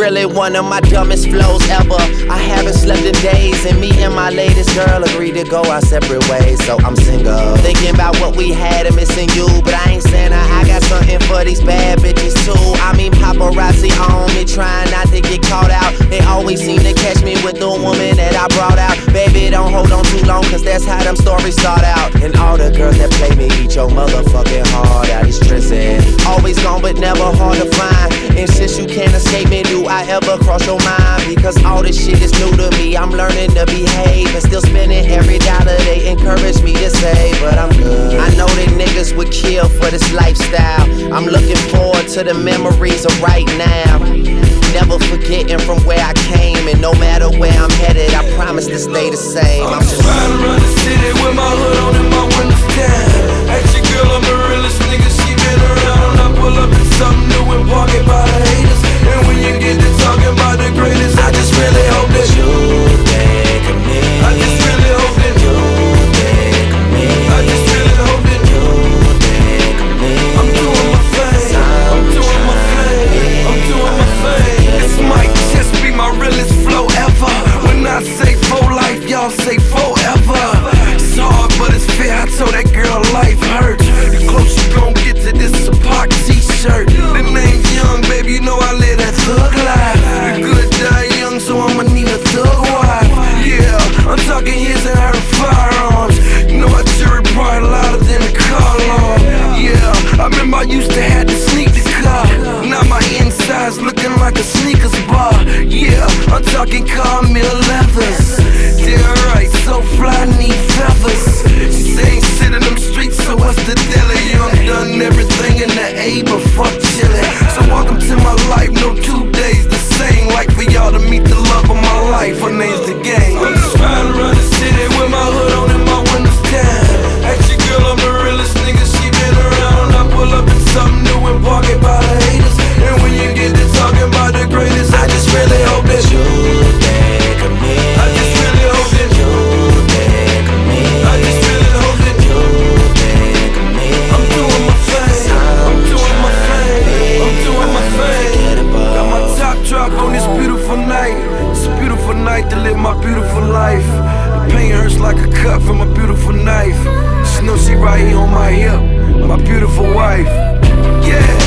really one of my dumbest flows ever. I haven't slept in days, and me and my latest girl agreed to go our separate ways, so I'm single. Thinking about what we had and missing you, but I ain't saying I got something for these bad bitches too. I mean paparazzi on me, trying not to get caught out. They always seem to catch me with the woman that I brought out. Baby, don't hold on too long, cause that's how them stories start out. And all the girls that play me eat your motherfucking heart out. It's stressing. Always gone but never hard to find. And since you can't escape me, do I ever cross your mind? Because all this shit is new to me. I'm learning to behave and still spending every dollar they encourage me to save. But I'm good. I know that niggas would kill for this lifestyle. I'm looking forward to the memories of right now. Never forgetting from where I came, and no matter where I'm headed, I promise to stay the same. I'm just riding around the city with my hood on and my windows down. Ask your girl, I'm the realest nigga, she been around. I pull up in something new and park it by the haters. And when you get to talking about the greatest, I just really hope that you think of me. I just really hope that you think of me. I just really hope that you think of me. I'm doing my thing, I'm doing my thing, I'm doing my thing. This might just be my realest flow ever. When I say for life, y'all say forever. It's hard, but it's fair. I told that girl life hurts. The closer you gon' get to this Pac t-shirt. The name's Young, baby, you know I live that thug life. The good die young, so I'ma need a thug wife. Yeah, I'm talking his and her firearms. You know I jury probably louder than the car alarm. Yeah, I remember I used to have to sneak the car. Now my inside's looking like a sneakers bar. Yeah, I'm talking Carmel leathers. Damn right, so fly, need feathers. She say ain't sit in them streets, so what's the deli? Young done everything in the A, but fuck chillin'. So welcome to my life, no 2 days the same. Like for y'all to meet the love of my life, her name's the gang. I'm just riding around the city with my hood on and my windows down. Ask your girl, I'm the realest nigga, she been around. I pull up in something new and park it by the haters. And when you get to talking about the greatest, I just really hope that you think of me. I just really hope that you think of me. I just really hope that you think of me. I'm doing my thing, I'm doing my thing, I'm doing my thing. Got my top drop on this beautiful night. It's a beautiful night to live my beautiful life. The pain hurts like a cut from a beautiful knife. She knows she right here on my hip, my beautiful wife. Yeah.